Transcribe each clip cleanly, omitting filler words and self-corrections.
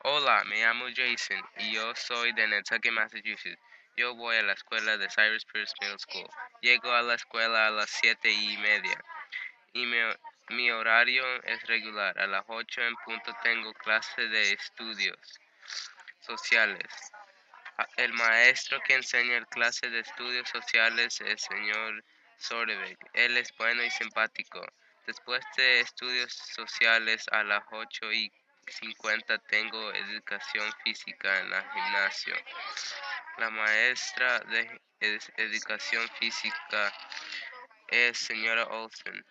Hola, me llamo Jason y yo soy de Nantucket, Massachusetts. Yo voy a la escuela de Cyrus Pierce Middle School. Llego a la escuela a las 7:30 y mi horario es regular. A las 8 en punto tengo clase de estudios sociales. El maestro que enseña el clase de estudios sociales es el señor Sordebeck. Él es bueno y simpático. Después de estudios sociales a las 8:50 tengo educación física en el gimnasio. La maestra de educación física es señora Olsen.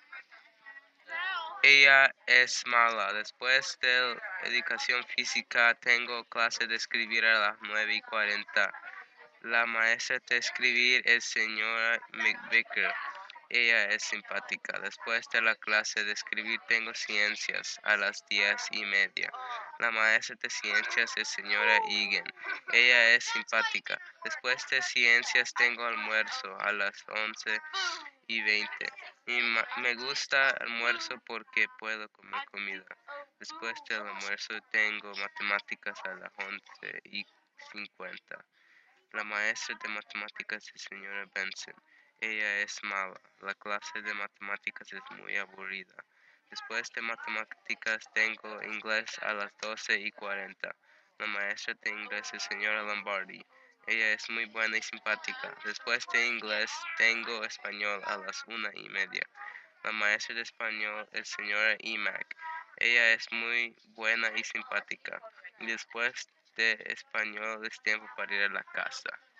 Ella es mala. Después de educación física tengo clase de escribir a las 9:40. La maestra de escribir es señora McVicker. Ella es simpática. Después de la clase de escribir tengo ciencias a las 10:30. La maestra de ciencias es señora Egan. Ella es simpática. Después de ciencias tengo almuerzo a las 11:20. Me gusta almuerzo porque puedo comer comida. Después del almuerzo tengo matemáticas a las 11:50. La maestra de matemáticas es señora Benson. Ella es mala. La clase de matemáticas es muy aburrida. Después de matemáticas tengo inglés a las 12:40. La maestra de inglés es señora Lombardi. Ella es muy buena y simpática. Después de inglés tengo español a las 1:30. La maestra de español es señora Emac. Ella es muy buena y simpática. Y después de español es tiempo para ir a la casa.